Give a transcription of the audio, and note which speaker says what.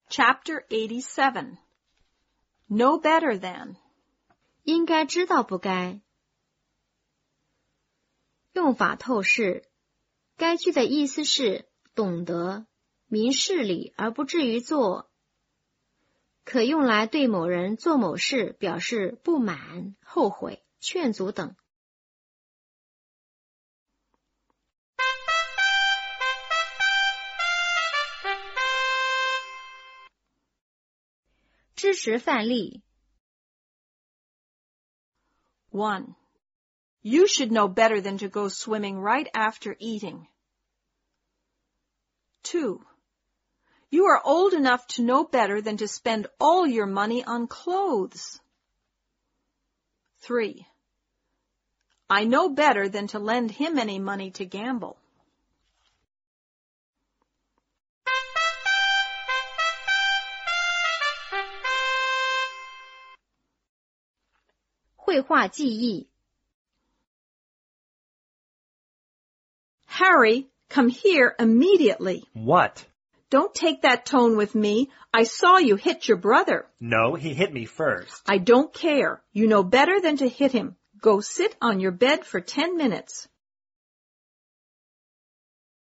Speaker 1: Chapter 87 Know better than
Speaker 2: 应该知道不该。用法透视，该句的意思是懂得，明事理而不至于做，可用来对某人做某事表示不满、后悔、劝阻等。支持范例
Speaker 1: 1. You should know better than to go swimming right after eating. 2. You are old enough to know better than to spend all your money on clothes. 3. I know better than to lend him any money to gamble.
Speaker 2: 绘画记忆
Speaker 1: Harry, come here immediately.
Speaker 3: What?
Speaker 1: Don't take that tone with me. I saw you hit your brother.
Speaker 3: No, he hit me first.
Speaker 1: I don't care. You know better than to hit him. Go sit on your bed for 10 minutes.